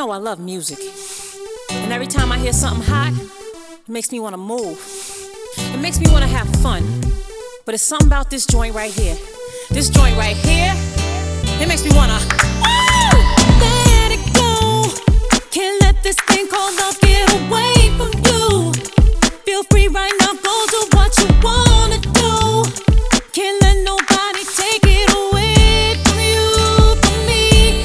know I love music. And every time I hear something hot, it makes me want to move. It makes me want to have fun. But it's something about this joint right here. This joint right here, it makes me want to let it go. Can't let this thing called love get away from you. Feel free right now, go do what you wanna do. Can't let nobody take it away from you, from me.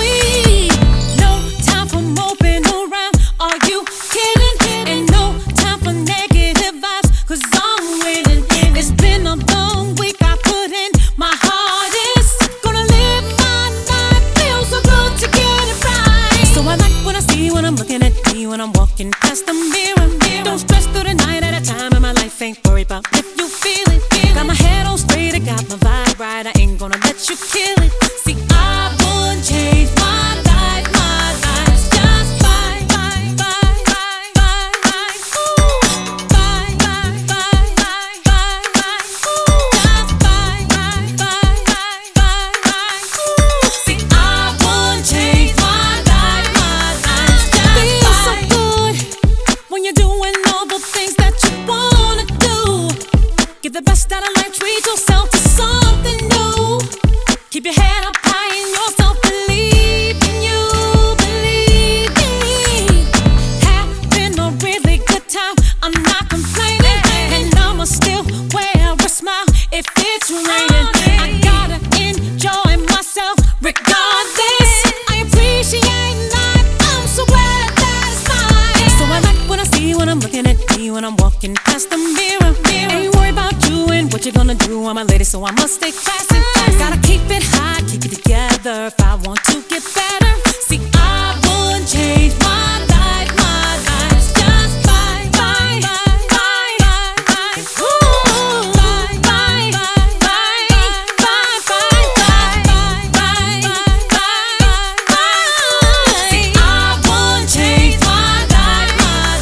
No time for moping around. Are you kidding? And no time for negative vibes, 'cause I'm winning. It's been a long week, I put in my hardest. Gonna live my life, feels so good to get it right. So I like what I see when I'm looking at me, when I'm walking past the mirror. Don't stress through the night at a time in my life, ain't worried about if you feel it. Got my head on straight, I got my vibe right, I ain't gonna let you kill it. See, I wouldn't change my life, life's just fine, fine, fine, fine, fine, fine. Ooh, fine, fine, fine, fine, fine, fine. Ooh, just fine, fine, fine, fine, fine, fine. Ooh, see, I wouldn't change my life, life's just fine. Feels so good when you're doing all the things that you wanna do. Give the best out of life, treat yourself to something new. Keep your head up high in yourself, believe in you, believe in me. Having a really good time, I'm not complaining. And I'ma still wear a smile if it's raining. I gotta enjoy myself regardless. I appreciate life, I'm so glad that it's mine. So I like what I see when I'm looking at me, when I'm walking past the mirror. Ain't worried about you and what you're gonna do, I'm a lady, so I must stay classy. Gotta keep it high, keep it together if I want to get better. See, I wouldn't change my life, life's just fine, fine, fine, fine, fine. Ooh, fine, fine, fine, fine, fine, fine, fine, fine, fine, fine. See, I wouldn't change my life,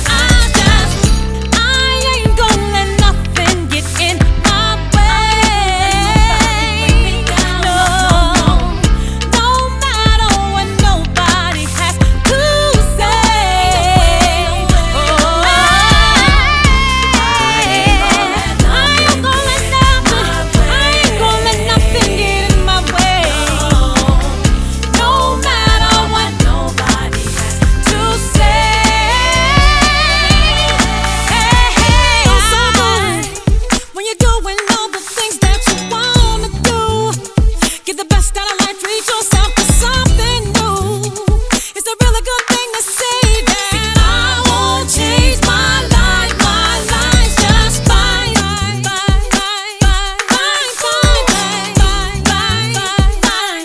I ain't gonna let nothing get in my way. No matter what nobody has to say. I ain't gonna let nothing get in my way. No matter what nobody has to say. Feels so good when you're doing all the things that you wanna do. Give the best out of life, treat yourself to something new. It's a really good thing to say that I won't change my life, life's just fine, fine, fine, fine, fine, fine, fine, fine, fine, fine,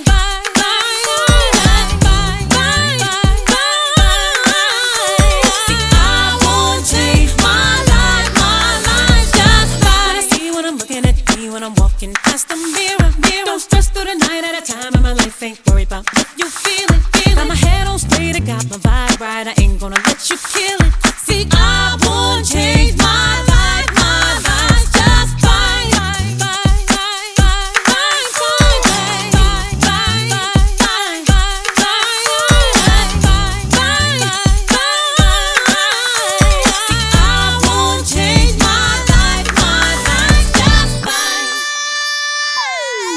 fine. See, I won't change my life, life's just fine. What I see when I'm looking at me, when I'm walking past the